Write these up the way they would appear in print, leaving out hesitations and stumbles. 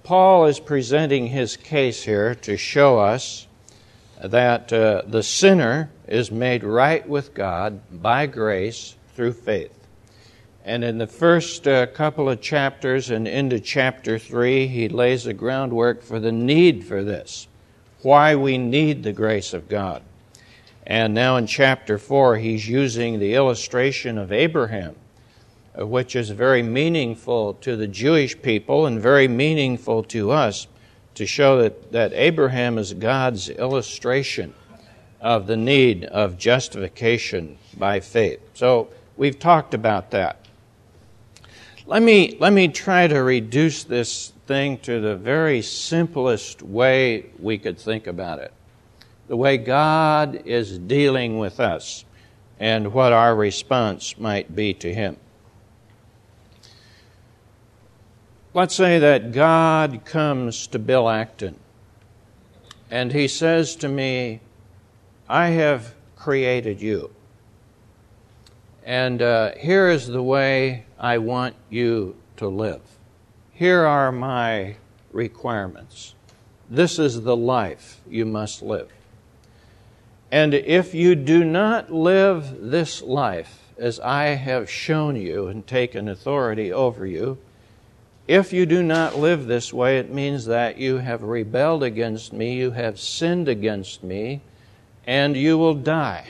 Paul is presenting his case here to show us that the sinner is made right with God by grace through faith. And in the first couple of chapters and into chapter 3, he lays the groundwork for the need for this, why we need the grace of God. And now in chapter 4, he's using the illustration of Abraham, which is very meaningful to the Jewish people and very meaningful to us, to show that Abraham is God's illustration of the need of justification by faith. So we've talked about that. Let me try to reduce this thing to the very simplest way we could think about it. The way God is dealing with us and what our response might be to Him. Let's say that God comes to Bill Acton and He says to me, I have created you. And here is the way I want you to live. Here are my requirements. This is the life you must live. And if you do not live this life as I have shown you and taken authority over you, if you do not live this way, it means that you have rebelled against me, you have sinned against me, and you will die.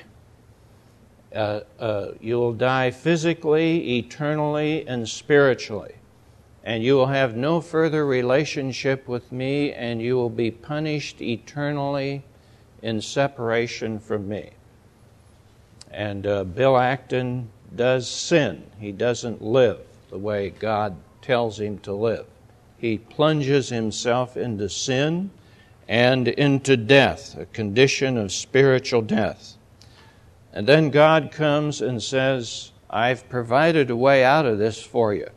You will die physically, eternally, and spiritually. And you will have no further relationship with me, and you will be punished eternally in separation from me. And Bill Acton does sin. He doesn't live the way God tells him to live. He plunges himself into sin and into death, a condition of spiritual death. And then God comes and says, I've provided a way out of this for you.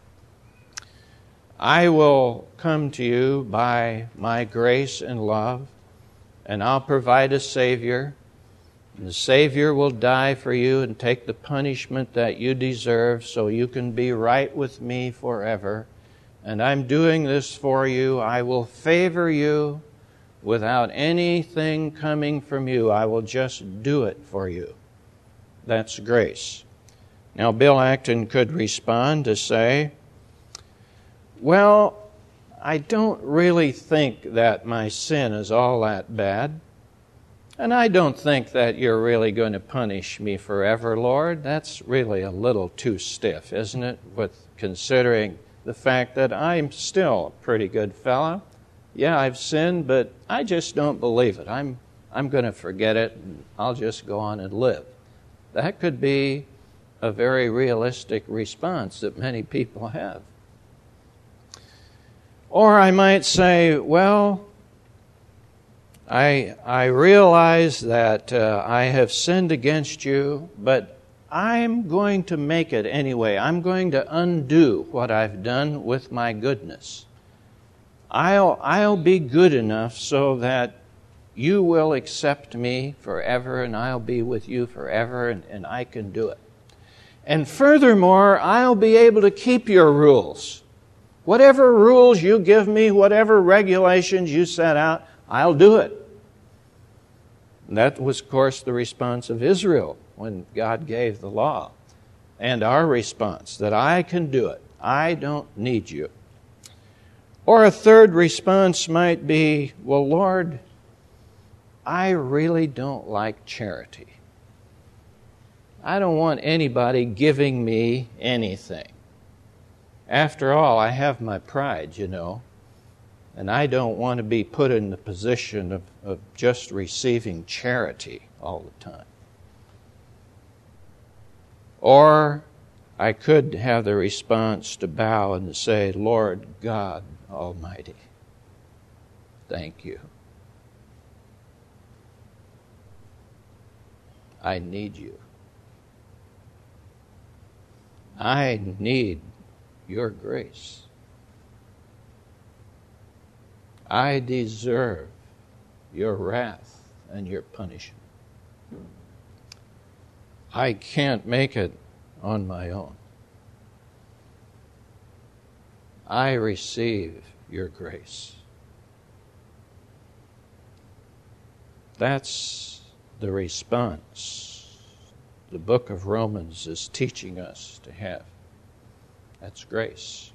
I will come to you by my grace and love, and I'll provide a Savior. And the Savior will die for you and take the punishment that you deserve so you can be right with me forever. And I'm doing this for you. I will favor you without anything coming from you. I will just do it for you. That's grace. Now, Bill Acton could respond to say, well, I don't really think that my sin is all that bad. And I don't think that you're really going to punish me forever, Lord. That's really a little too stiff, isn't it? With considering the fact that I'm still a pretty good fella. Yeah, I've sinned, but I just don't believe it. I'm going to forget it, and I'll just go on and live. That could be a very realistic response that many people have. Or I might say, well, I realize that I have sinned against you, but I'm going to make it anyway. I'm going to undo what I've done with my goodness. I'll be good enough so that you will accept me forever, and I'll be with you forever, and I can do it. And furthermore, I'll be able to keep your rules. Whatever rules you give me, whatever regulations you set out, I'll do it. And that was, of course, the response of Israel when God gave the law. And our response, that I can do it. I don't need you. Or a third response might be, well, Lord, I really don't like charity. I don't want anybody giving me anything. After all, I have my pride, you know, and I don't want to be put in the position of just receiving charity all the time. Or I could have the response to bow and to say, Lord God Almighty, thank you. I need you. I need your grace. I deserve your wrath and your punishment. I can't make it on my own. I receive your grace. That's the response the book of Romans is teaching us to have. That's grace.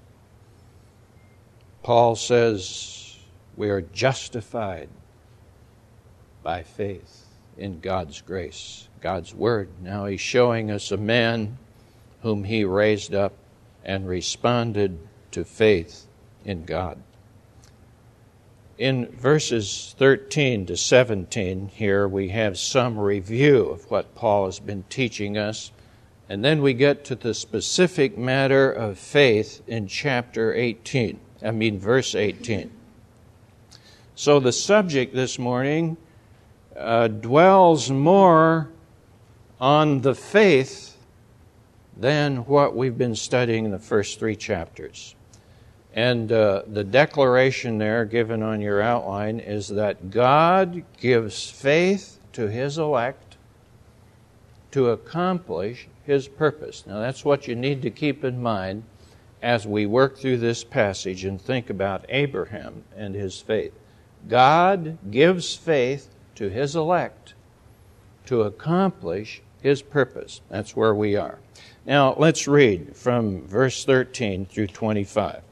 Paul says we are justified by faith in God's grace, God's Word. Now he's showing us a man whom he raised up and responded to faith in God. In verses 13 to 17 here, we have some review of what Paul has been teaching us, and then we get to the specific matter of faith in verse 18. So the subject this morning dwells more on the faith than what we've been studying in the first 3 chapters. And the declaration there given on your outline is that God gives faith to His elect to accomplish His purpose. Now that's what you need to keep in mind as we work through this passage and think about Abraham and his faith. God gives faith to His elect to accomplish His purpose. That's where we are. Now let's read from verse 13 through 25.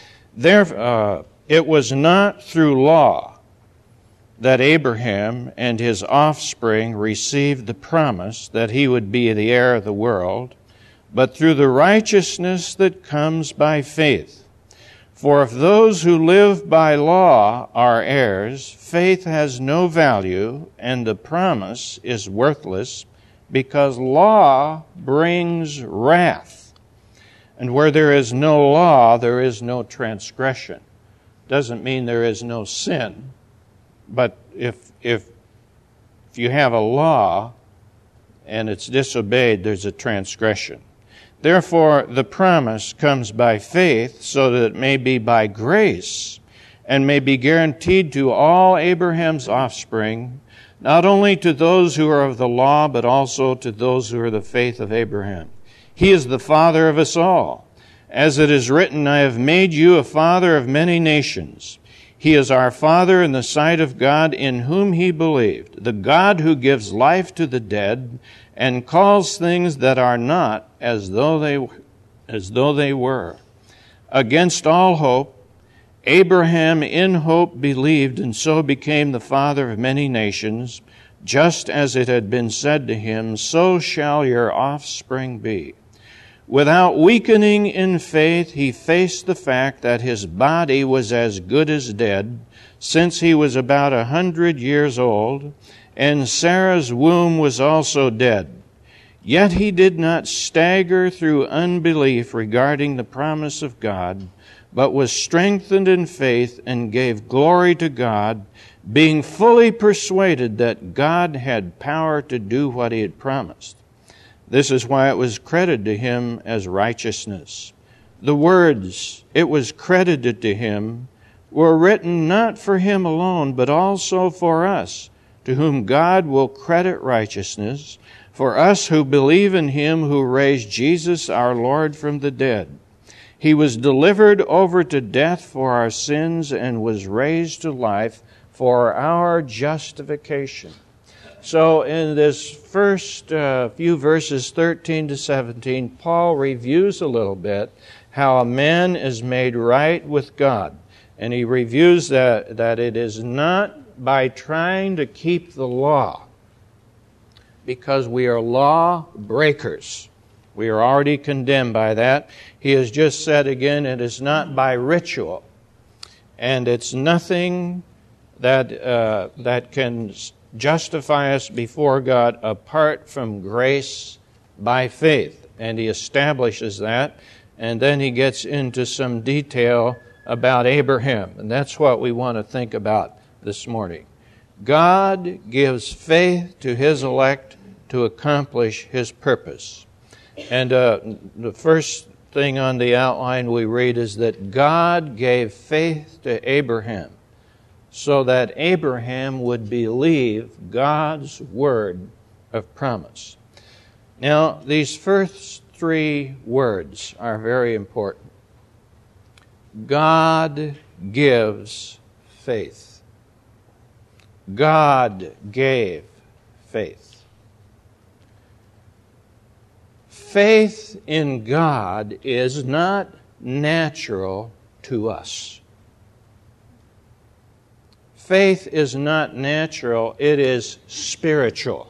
It was not through law that Abraham and his offspring received the promise that he would be the heir of the world, but through the righteousness that comes by faith. For if those who live by law are heirs, faith has no value, and the promise is worthless, because law brings wrath. And where there is no law, there is no transgression. Doesn't mean there is no sin, but if you have a law and it's disobeyed, there's a transgression. Therefore, the promise comes by faith, so that it may be by grace, and may be guaranteed to all Abraham's offspring, not only to those who are of the law, but also to those who are the faith of Abraham. He is the father of us all. As it is written, I have made you a father of many nations. He is our Father in the sight of God, in whom he believed, the God who gives life to the dead and calls things that are not as though they were. Against all hope, Abraham in hope believed, and so became the father of many nations, just as it had been said to him, so shall your offspring be. Without weakening in faith, he faced the fact that his body was as good as dead, since he was about 100 years old, and Sarah's womb was also dead. Yet he did not stagger through unbelief regarding the promise of God, but was strengthened in faith and gave glory to God, being fully persuaded that God had power to do what he had promised. This is why it was credited to him as righteousness. The words, "it was credited to him," were written not for him alone, but also for us, to whom God will credit righteousness, for us who believe in him who raised Jesus our Lord from the dead. He was delivered over to death for our sins and was raised to life for our justification. So in this first few verses, 13 to 17, Paul reviews a little bit how a man is made right with God. And he reviews that it is not by trying to keep the law, because we are law breakers. We are already condemned by that. He has just said again, it is not by ritual. And it's nothing that can justify us before God apart from grace by faith. And he establishes that. And then he gets into some detail about Abraham. And that's what we want to think about this morning. God gives faith to his elect to accomplish his purpose. And the first thing on the outline we read is that God gave faith to Abraham so that Abraham would believe God's word of promise. Now, these first three words are very important. God gives faith. God gave faith. Faith in God is not natural to us. Faith is not natural, it is spiritual.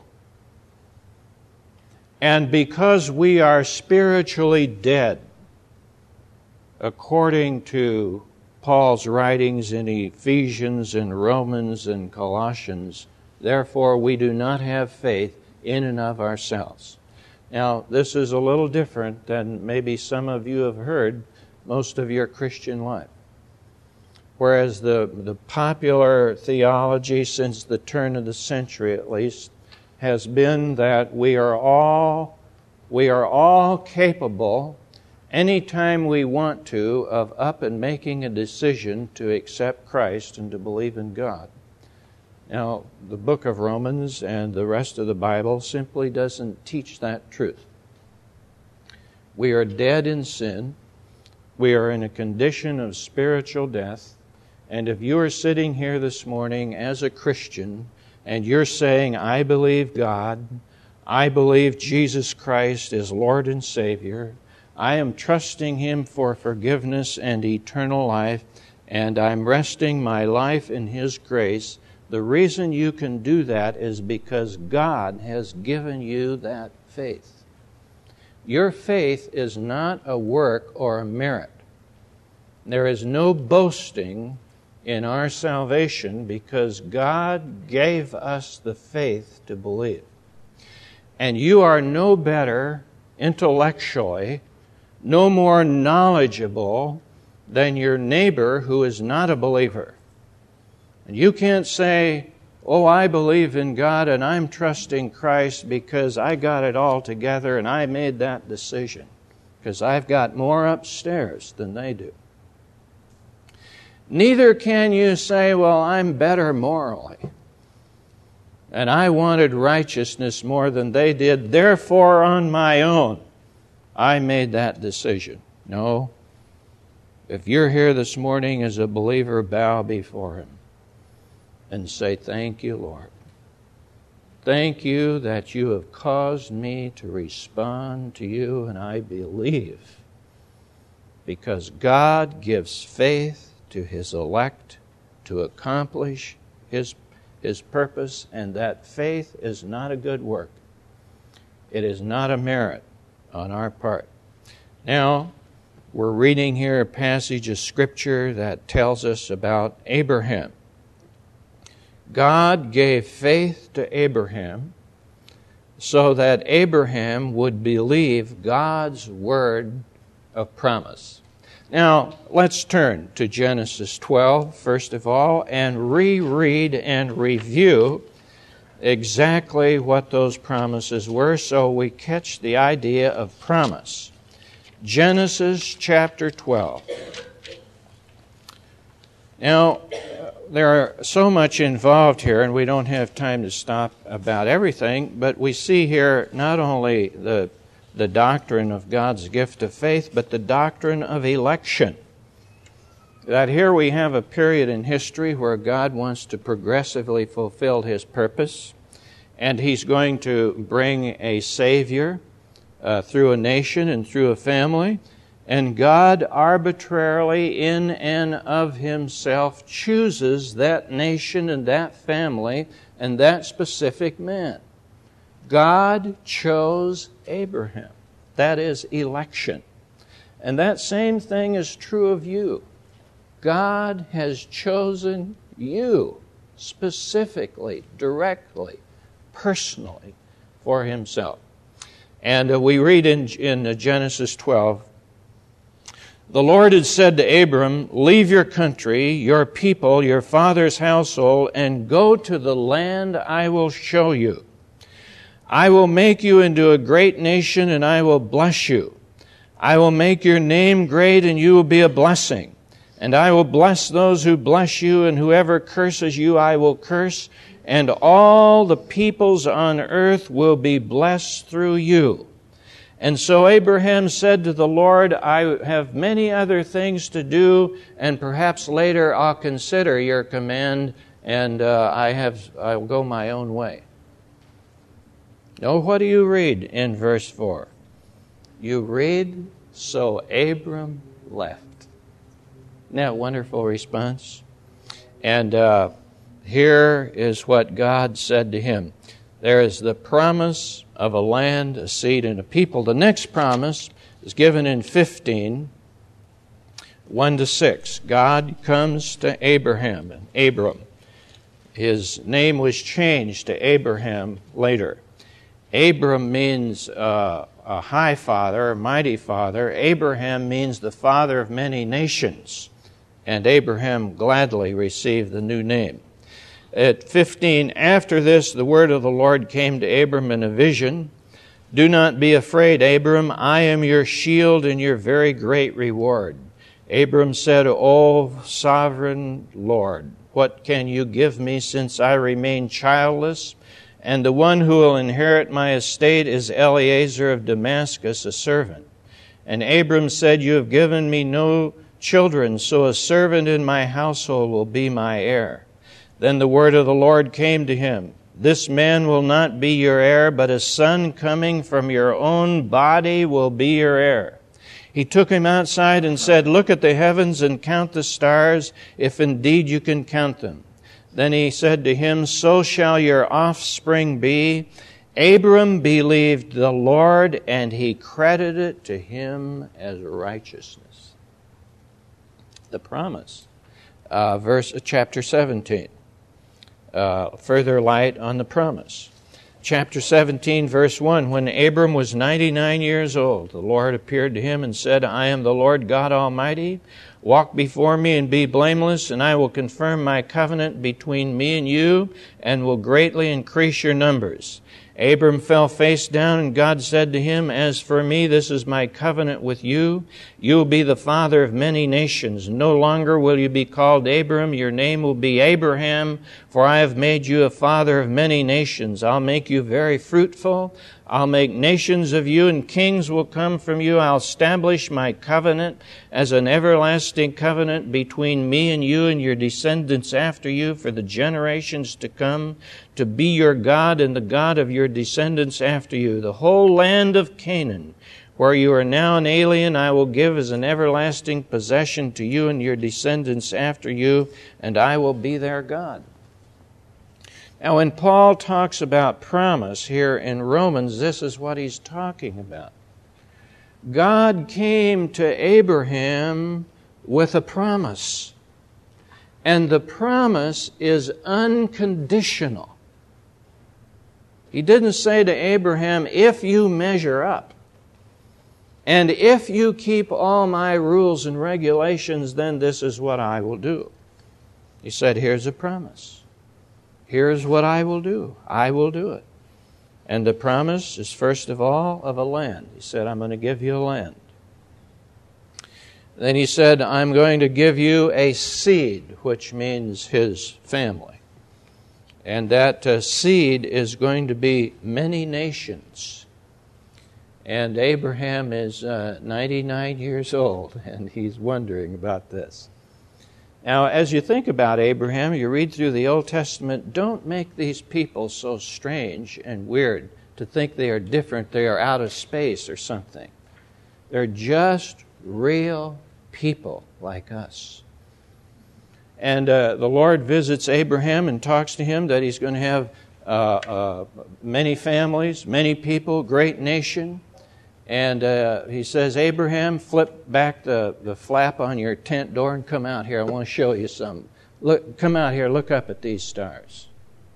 And because we are spiritually dead, according to Paul's writings in Ephesians and Romans and Colossians, therefore we do not have faith in and of ourselves. Now, this is a little different than maybe some of you have heard most of your Christian life. Whereas the popular theology since the turn of the century at least has been that we are all capable anytime we want to of up and making a decision to accept Christ and to believe in God. Now, the book of Romans and the rest of the Bible simply doesn't teach that truth. We are dead in sin. We are in a condition of spiritual death. And if you are sitting here this morning as a Christian and you're saying, I believe God, I believe Jesus Christ is Lord and Savior, I am trusting Him for forgiveness and eternal life, and I'm resting my life in His grace, the reason you can do that is because God has given you that faith. Your faith is not a work or a merit. There is no boasting in our salvation because God gave us the faith to believe. And you are no better intellectually, no more knowledgeable than your neighbor who is not a believer. And you can't say, oh, I believe in God and I'm trusting Christ because I got it all together and I made that decision because I've got more upstairs than they do. Neither can you say, well, I'm better morally, and I wanted righteousness more than they did, therefore on my own, I made that decision. No. If you're here this morning as a believer, bow before Him and say, thank you, Lord. Thank you that you have caused me to respond to you, and I believe, because God gives faith to His elect to accomplish His purpose, and that faith is not a good work. It is not a merit on our part. Now, we're reading here a passage of Scripture that tells us about Abraham. God gave faith to Abraham so that Abraham would believe God's word of promise. Now, let's turn to Genesis 12, first of all, and reread and review exactly what those promises were so we catch the idea of promise. Genesis chapter 12. Now, there's so much involved here, and we don't have time to stop about everything, but we see here not only the doctrine of God's gift of faith, but the doctrine of election. That here we have a period in history where God wants to progressively fulfill His purpose, and He's going to bring a Savior through a nation and through a family, and God arbitrarily in and of Himself chooses that nation and that family and that specific man. God chose Abraham. That is election. And that same thing is true of you. God has chosen you specifically, directly, personally for Himself. And we read in Genesis 12, the Lord had said to Abram, leave your country, your people, your father's household, and go to the land I will show you. I will make you into a great nation, and I will bless you. I will make your name great, and you will be a blessing. And I will bless those who bless you, and whoever curses you I will curse, and all the peoples on earth will be blessed through you. And so Abraham said to the Lord, I have many other things to do, and perhaps later I'll consider your command, and I'll go my own way. Now, what do you read in verse 4? You read, so Abram left. Isn't that a wonderful response? And here is what God said to him. There is the promise of a land, a seed, and a people. The next promise is given in 15, 1-6. God comes to Abraham and Abram. His name was changed to Abraham later. Abram means a high father, a mighty father. Abraham means the father of many nations. And Abraham gladly received the new name. At 15, after this, the word of the Lord came to Abram in a vision. Do not be afraid, Abram. I am your shield and your very great reward. Abram said, O sovereign Lord, what can you give me since I remain childless? And the one who will inherit my estate is Eliezer of Damascus, a servant. And Abram said, You have given me no children, so a servant in my household will be my heir. Then the word of the Lord came to him. This man will not be your heir, but a son coming from your own body will be your heir. He took him outside and said, Look at the heavens and count the stars, if indeed you can count them. Then he said to him, So shall your offspring be. Abram believed the Lord, and he credited it to him as righteousness. The promise. Chapter 17. Further light on the promise. Chapter 17, verse 1, When Abram was 99 years old, the Lord appeared to him and said, I am the Lord God Almighty. Walk before me and be blameless, and I will confirm my covenant between me and you, and will greatly increase your numbers. Abram fell face down, and God said to him, As for me, this is my covenant with you. You will be the father of many nations. No longer will you be called Abram. Your name will be Abraham, for I have made you a father of many nations. I'll make you very fruitful. I'll make nations of you, and kings will come from you. I'll establish my covenant as an everlasting covenant between me and you and your descendants after you for the generations to come, to be your God and the God of your descendants after you. The whole land of Canaan, where you are now an alien, I will give as an everlasting possession to you and your descendants after you, and I will be their God. Now, when Paul talks about promise here in Romans, this is what he's talking about. God came to Abraham with a promise, and the promise is unconditional. He didn't say to Abraham, if you measure up, and if you keep all my rules and regulations, then this is what I will do. He said, here's a promise. Here's what I will do. I will do it. And the promise is, first of all, of a land. He said, I'm going to give you a land. Then he said, I'm going to give you a seed, which means his family. And that seed is going to be many nations. And Abraham is 99 years old, and he's wondering about this. Now, as you think about Abraham, you read through the Old Testament, don't make these people so strange and weird to think they are different, they are out of space or something. They're just real people like us. And the Lord visits Abraham and talks to him that he's going to have many families, many people, great nation. And he says, Abraham, flip back the flap on your tent door and come out here. I want to show you something. Look, come out here, look up at these stars.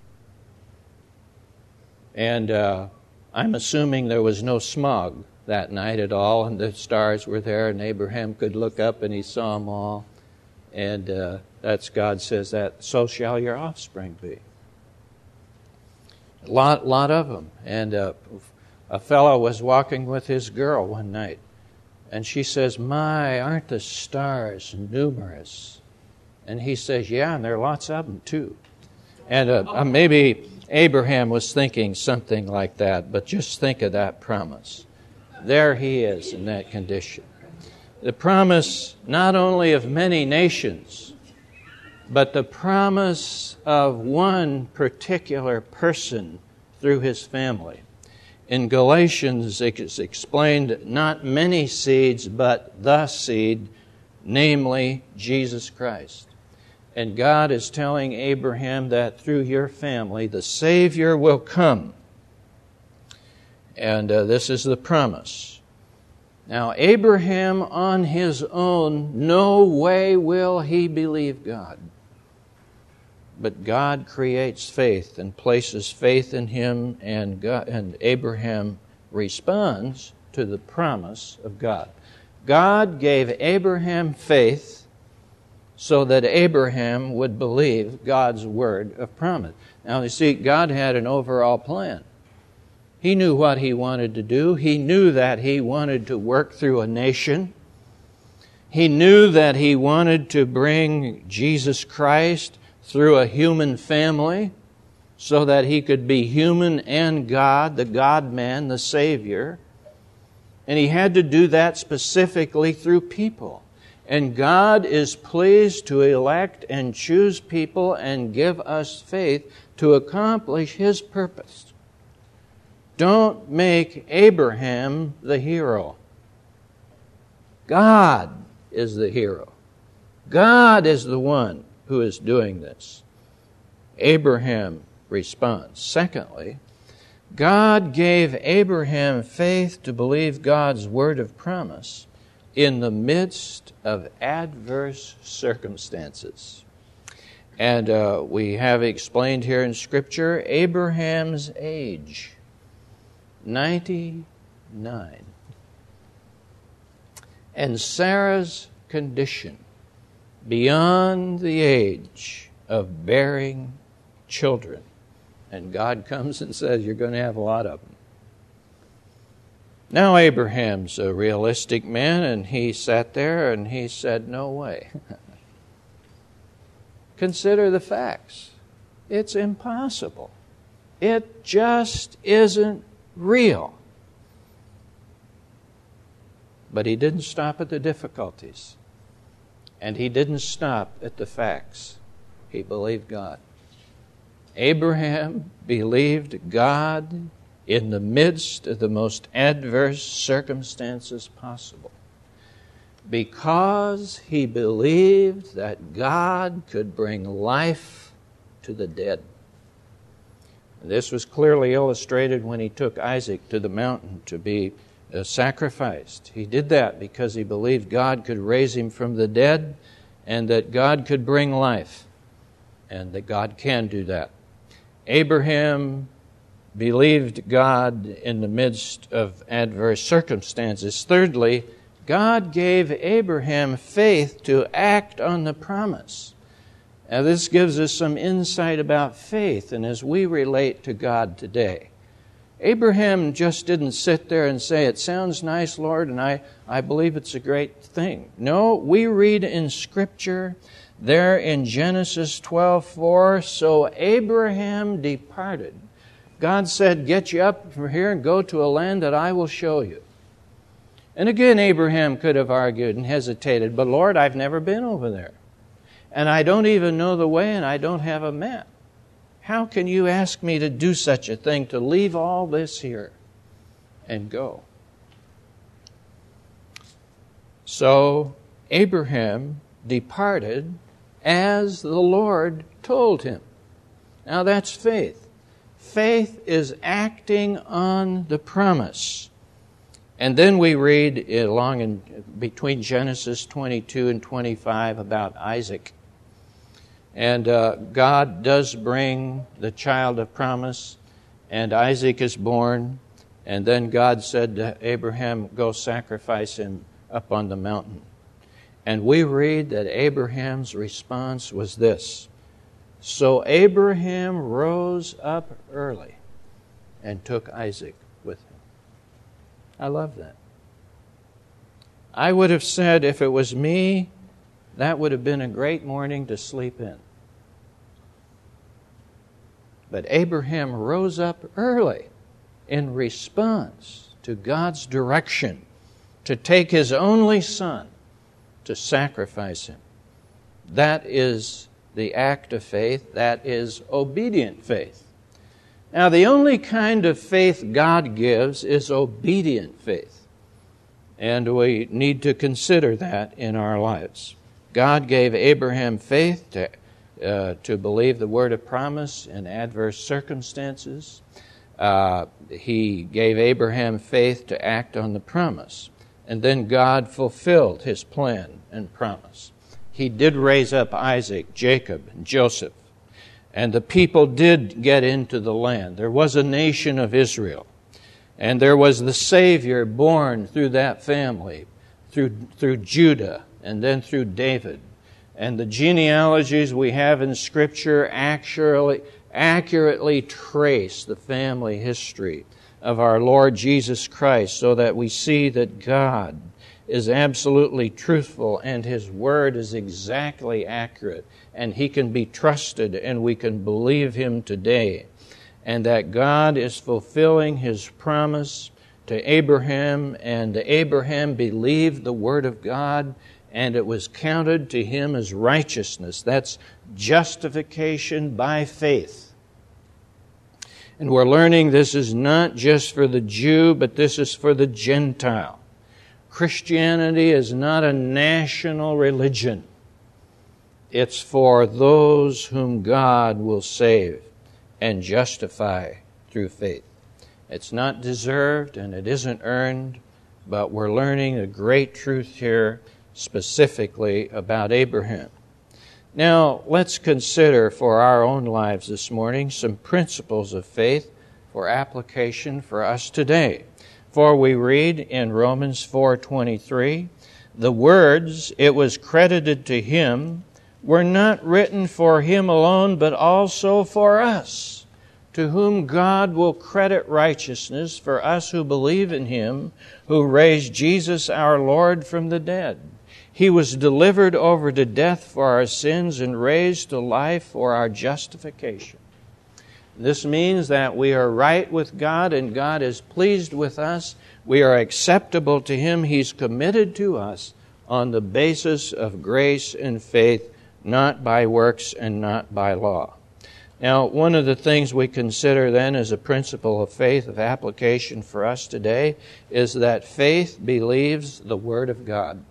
And I'm assuming there was no smog that night at all, and the stars were there, and Abraham could look up and he saw them all. And that's God says that, so shall your offspring be. A lot of them. And a fellow was walking with his girl one night, and she says, my, aren't the stars numerous? And he says, yeah, and there are lots of them too. And maybe Abraham was thinking something like that, but just think of that promise. there he is in that condition. The promise not only of many nations, but the promise of one particular person through his family. In Galatians, it is explained, not many seeds, but the seed, namely Jesus Christ. And God is telling Abraham that through your family, the Savior will come. And this is the promise. Now, Abraham on his own, no way will he believe God. But God creates faith and places faith in him, and Abraham responds to the promise of God. God gave Abraham faith so that Abraham would believe God's word of promise. Now, you see, God had an overall plan. He knew what he wanted to do. He knew that he wanted to work through a nation. He knew that he wanted to bring Jesus Christ through a human family so that he could be human and God, the God-man, the Savior. And he had to do that specifically through people. And God is pleased to elect and choose people and give us faith to accomplish his purpose. Don't make Abraham the hero. God is the hero. God is the one who is doing this. Abraham responds. Secondly, God gave Abraham faith to believe God's word of promise in the midst of adverse circumstances. And we have explained here in Scripture Abraham's age, 99. And Sarah's condition, beyond the age of bearing children. And God comes and says, you're going to have a lot of them. Now Abraham's a realistic man, and he sat there and he said, no way. Consider the facts. It's impossible. It just isn't real. But he didn't stop at the difficulties. And he didn't stop at the facts. He believed God. Abraham believed God in the midst of the most adverse circumstances possible, because he believed that God could bring life to the dead. This was clearly illustrated when he took Isaac to the mountain to be sacrificed. He did that because he believed God could raise him from the dead and that God could bring life, and that God can do that. Abraham believed God in the midst of adverse circumstances. Thirdly, God gave Abraham faith to act on the promise. Now, this gives us some insight about faith, and as we relate to God today. Abraham just didn't sit there and say, it sounds nice, Lord, and I believe it's a great thing. No, we read in Scripture there in Genesis 12:4, so Abraham departed. God said, get you up from here and go to a land that I will show you. And again, Abraham could have argued and hesitated, but Lord, I've never been over there. And I don't even know the way, and I don't have a map. How can you ask me to do such a thing, to leave all this here and go? So Abraham departed as the Lord told him. Now that's faith. Faith is acting on the promise. And then we read along in between Genesis 22 and 25 about Isaac. And God does bring the child of promise, and Isaac is born. And then God said to Abraham, go sacrifice him up on the mountain. And we read that Abraham's response was this: so Abraham rose up early and took Isaac with him. I love that. I would have said, if it was me, that would have been a great morning to sleep in. But Abraham rose up early in response to to God's direction to take His only Son to sacrifice Him. That is the act of faith. That is obedient faith. Now, the only kind of faith God gives is obedient faith. And we need to consider that in our lives. God gave Abraham faith to believe the word of promise in adverse circumstances. He gave Abraham faith to act on the promise. And then God fulfilled His plan and promise. He did raise up Isaac, Jacob, and Joseph. And the people did get into the land. There was a nation of Israel. And there was the Savior born through that family, through Judah, and then through David. And the genealogies we have in Scripture accurately trace the family history of our Lord Jesus Christ, so that we see that God is absolutely truthful and His Word is exactly accurate, and He can be trusted and we can believe Him today, and that God is fulfilling His promise to Abraham, and Abraham believed the Word of God, and it was counted to him as righteousness. That's justification by faith. And we're learning this is not just for the Jew, but this is for the Gentile. Christianity is not a national religion. It's for those whom God will save and justify through faith. It's not deserved and it isn't earned, but we're learning a great truth here specifically about Abraham. Now, let's consider for our own lives this morning some principles of faith for application for us today. For we read in Romans 4:23, the words, "It was credited to him," were not written for him alone, but also for us, to whom God will credit righteousness for us who believe in Him, who raised Jesus our Lord from the dead. He was delivered over to death for our sins and raised to life for our justification. This means that we are right with God and God is pleased with us. We are acceptable to Him. He's committed to us on the basis of grace and faith, not by works and not by law. Now, one of the things we consider then as a principle of faith, of application for us today, is that faith believes the Word of God.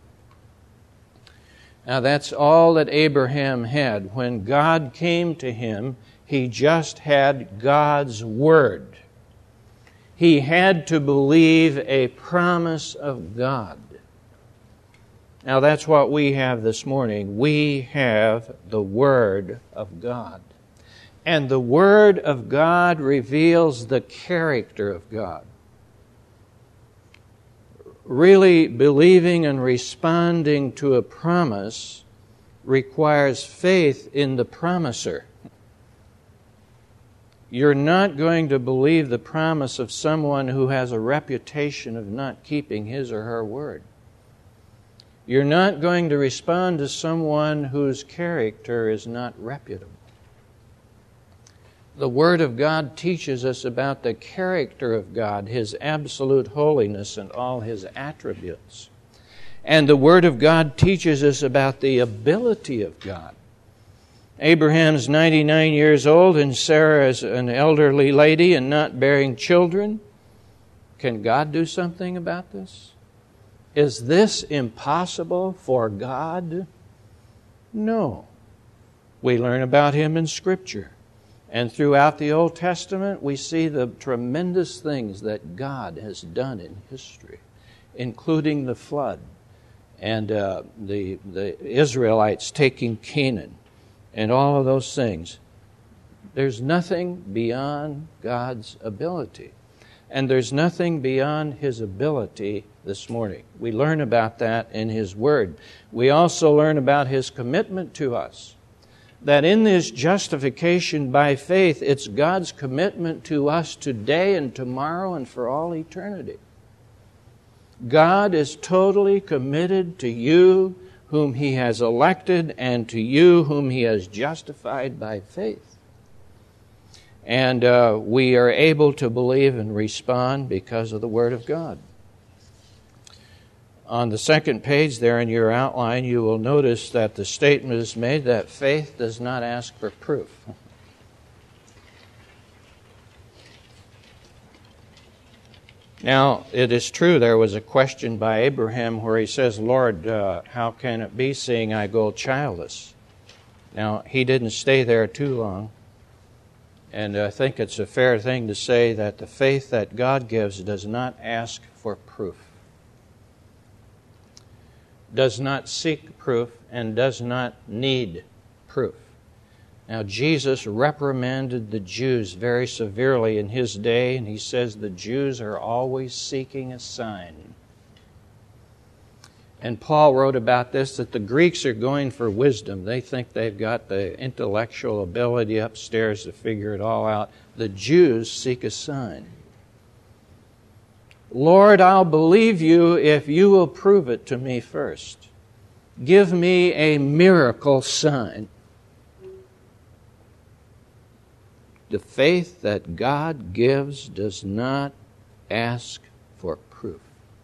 Now, that's all that Abraham had. When God came to him, he just had God's Word. He had to believe a promise of God. Now, that's what we have this morning. We have the Word of God. And the Word of God reveals the character of God. Really believing and responding to a promise requires faith in the promiser. You're not going to believe the promise of someone who has a reputation of not keeping his or her word. You're not going to respond to someone whose character is not reputable. The Word of God teaches us about the character of God, His absolute holiness and all His attributes. And the Word of God teaches us about the ability of God. Abraham's 99 years old and Sarah is an elderly lady and not bearing children. Can God do something about this? Is this impossible for God? No. We learn about Him in Scripture. And throughout the Old Testament, we see the tremendous things that God has done in history, including the flood and the Israelites taking Canaan and all of those things. There's nothing beyond God's ability. And there's nothing beyond His ability this morning. We learn about that in His Word. We also learn about His commitment to us. That in this justification by faith, it's God's commitment to us today and tomorrow and for all eternity. God is totally committed to you whom He has elected and to you whom He has justified by faith. And we are able to believe and respond because of the Word of God. On the second page there in your outline, you will notice that the statement is made that faith does not ask for proof. Now, it is true there was a question by Abraham where he says, Lord, how can it be seeing I go childless? Now, he didn't stay there too long. And I think it's a fair thing to say that the faith that God gives does not ask for proof, does not seek proof, and does not need proof. Now, Jesus reprimanded the Jews very severely in his day, and he says the Jews are always seeking a sign. And Paul wrote about this, that the Greeks are going for wisdom. They think they've got the intellectual ability upstairs to figure it all out. The Jews seek a sign. Lord, I'll believe you if you will prove it to me first. Give me a miracle sign. The faith that God gives does not ask for proof.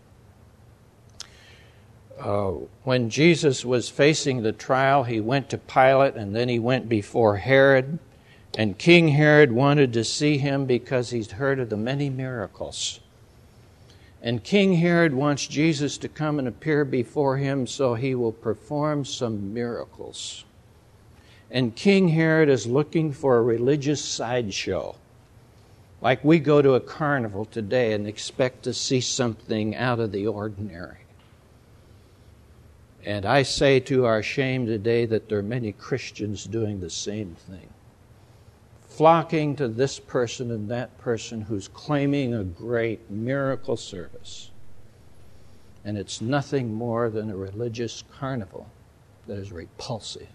When Jesus was facing the trial, he went to Pilate and then he went before Herod. And King Herod wanted to see him because he'd heard of the many miracles. And King Herod wants Jesus to come and appear before him so he will perform some miracles. And King Herod is looking for a religious sideshow. Like we go to a carnival today and expect to see something out of the ordinary. And I say to our shame today that there are many Christians doing the same thing. Flocking to this person and that person who's claiming a great miracle service. And it's nothing more than a religious carnival that is repulsive.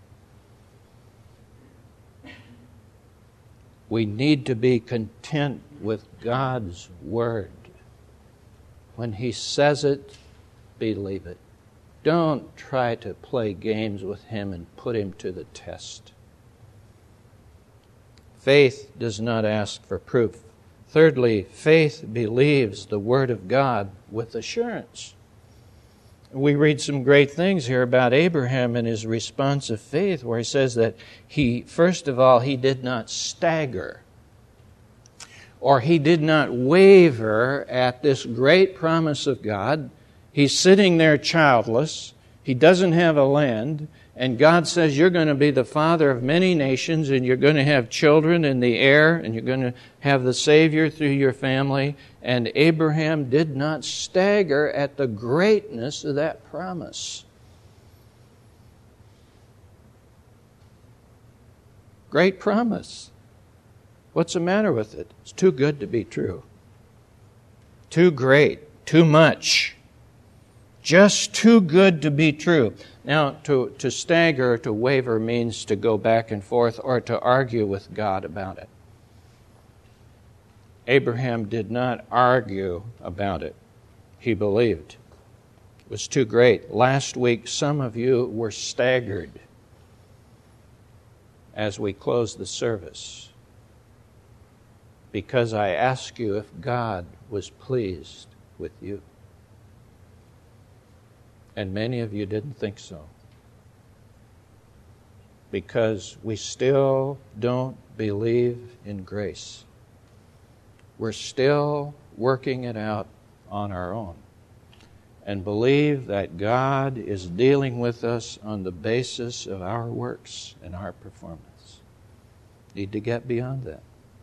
We need to be content with God's Word. When He says it, believe it. Don't try to play games with Him and put Him to the test. Faith does not ask for proof. Thirdly, faith believes the Word of God with assurance. We read some great things here about Abraham and his response of faith, where he says that first of all, he did not stagger, or he did not waver at this great promise of God. He's sitting there childless. He doesn't have a land. And God says, you're going to be the father of many nations, and you're going to have children in the air, and you're going to have the Savior through your family. And Abraham did not stagger at the greatness of that promise. Great promise. What's the matter with it? It's too good to be true. Too great. Too much. Just too good to be true. Now, to stagger, to waver, means to go back and forth or to argue with God about it. Abraham did not argue about it. He believed. It was too great. Last week, some of you were staggered as we closed the service because I asked you if God was pleased with you. And many of you didn't think so. Because we still don't believe in grace. We're still working it out on our own. And believe that God is dealing with us on the basis of our works and our performance. Need to get beyond that.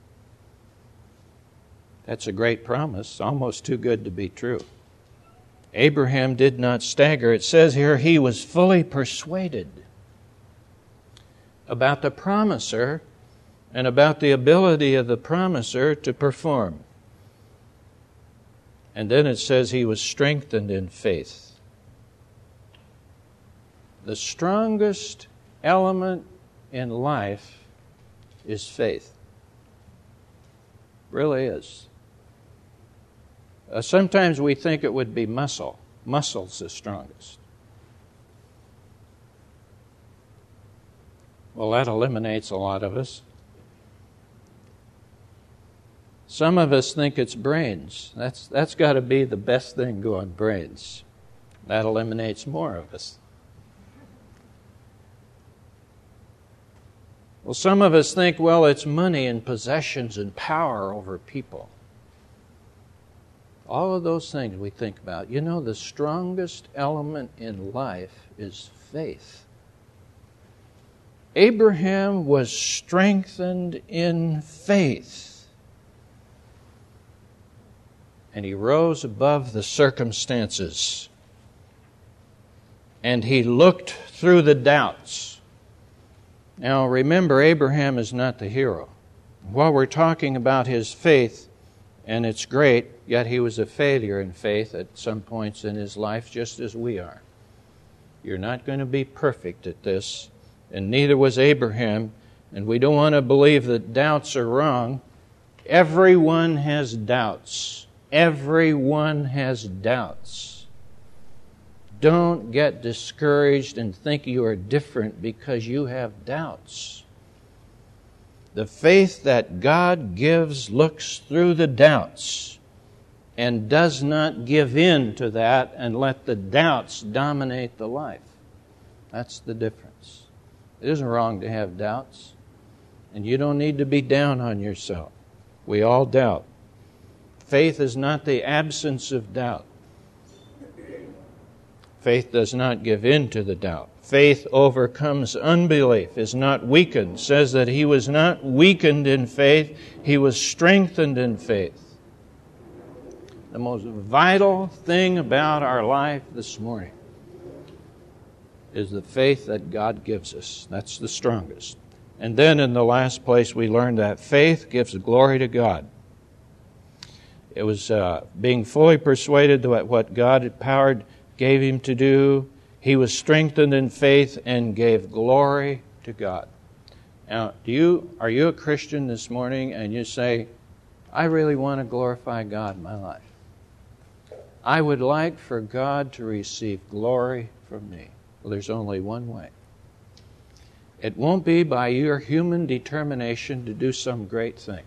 That's a great promise, almost too good to be true. Abraham did not stagger. It says here he was fully persuaded about the promiser and about the ability of the promiser to perform. And then it says he was strengthened in faith. The strongest element in life is faith. It really is. Sometimes we think it would be muscle. Muscle's the strongest. Well, that eliminates a lot of us. Some of us think it's brains. That's got to be the best thing going, brains. That eliminates more of us. Well, some of us think, well, it's money and possessions and power over people. All of those things we think about. You know, the strongest element in life is faith. Abraham was strengthened in faith. And he rose above the circumstances. And he looked through the doubts. Now, remember, Abraham is not the hero. While we're talking about his faith, and it's great, yet he was a failure in faith at some points in his life, just as we are. You're not going to be perfect at this, and neither was Abraham, and we don't want to believe that doubts are wrong. Everyone has doubts. Everyone has doubts. Don't get discouraged and think you are different because you have doubts. The faith that God gives looks through the doubts and does not give in to that and let the doubts dominate the life. That's the difference. It isn't wrong to have doubts, and you don't need to be down on yourself. We all doubt. Faith is not the absence of doubt. Faith does not give in to the doubt. Faith overcomes unbelief, is not weakened. Says that he was not weakened in faith, he was strengthened in faith. The most vital thing about our life this morning is the faith that God gives us. That's the strongest. And then in the last place we learned that faith gives glory to God. It was being fully persuaded that what God empowered gave him to do. He was strengthened in faith and gave glory to God. Now, are you a Christian this morning and you say, I really want to glorify God in my life? I would like for God to receive glory from me. Well, there's only one way. It won't be by your human determination to do some great thing.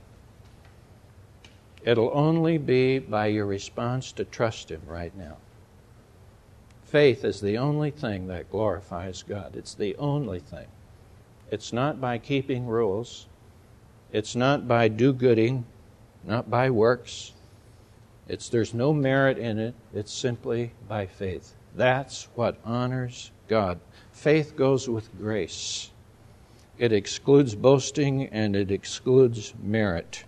It'll only be by your response to trust Him right now. Faith is the only thing that glorifies God. It's the only thing. It's not by keeping rules. It's not by do-gooding, not by works. There's no merit in it. It's simply by faith. That's what honors God. Faith goes with grace. It excludes boasting and it excludes merit.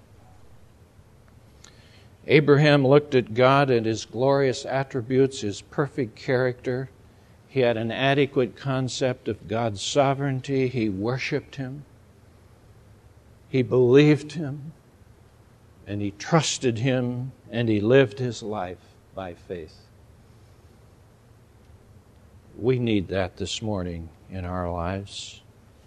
Abraham looked at God and His glorious attributes, His perfect character. He had an adequate concept of God's sovereignty. He worshiped Him. He believed Him. And he trusted Him. And he lived his life by faith. We need that this morning in our lives.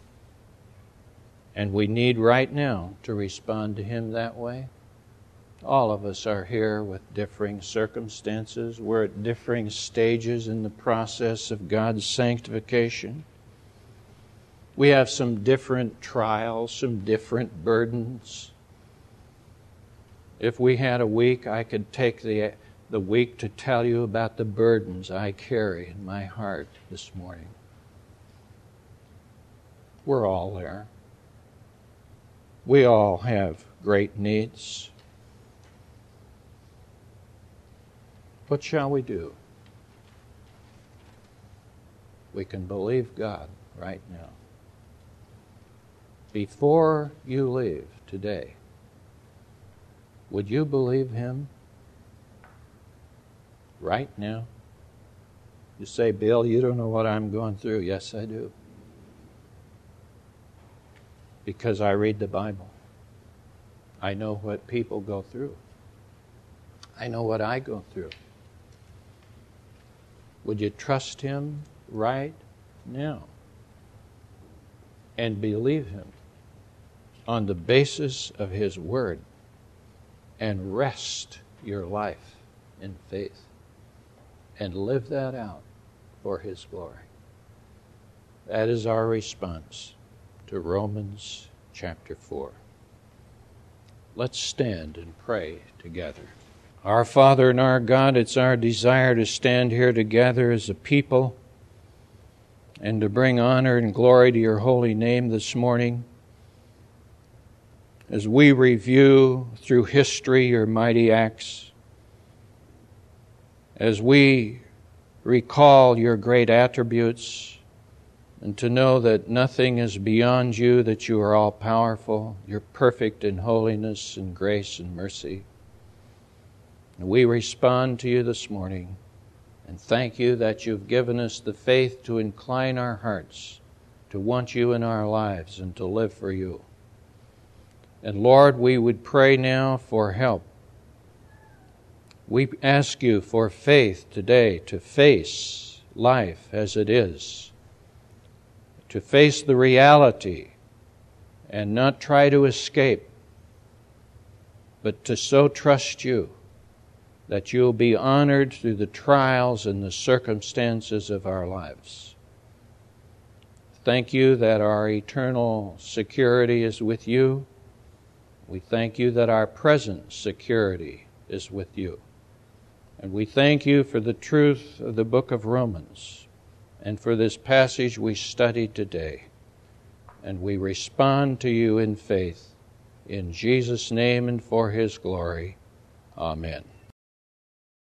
And we need right now to respond to Him that way. All of us are here with differing circumstances. We're at differing stages in the process of God's sanctification. We have some different trials, some different burdens. If we had a week, I could take the week to tell you about the burdens I carry in my heart this morning. We're all there. We all have great needs. What shall we do? We can believe God right now. Before you leave today, would you believe Him right now? You say, Bill, you don't know what I'm going through. Yes, I do. Because I read the Bible. I know what people go through. I know what I go through. Would you trust Him right now? And believe Him on the basis of His Word and rest your life in faith and live that out for His glory. That is our response to Romans chapter 4. Let's stand and pray together. Our Father and our God, it's our desire to stand here together as a people and to bring honor and glory to your holy name this morning. As we review through history your mighty acts, as we recall your great attributes, and to know that nothing is beyond you, that you are all-powerful, you're perfect in holiness and grace and mercy. And we respond to you this morning and thank you that you've given us the faith to incline our hearts to want you in our lives and to live for you. And Lord, we would pray now for help. We ask you for faith today to face life as it is, to face the reality and not try to escape, but to so trust you that you'll be honored through the trials and the circumstances of our lives. Thank you that our eternal security is with you. We thank you that our present security is with you. And we thank you for the truth of the book of Romans and for this passage we studied today. And we respond to you in faith. In Jesus' name and for his glory. Amen.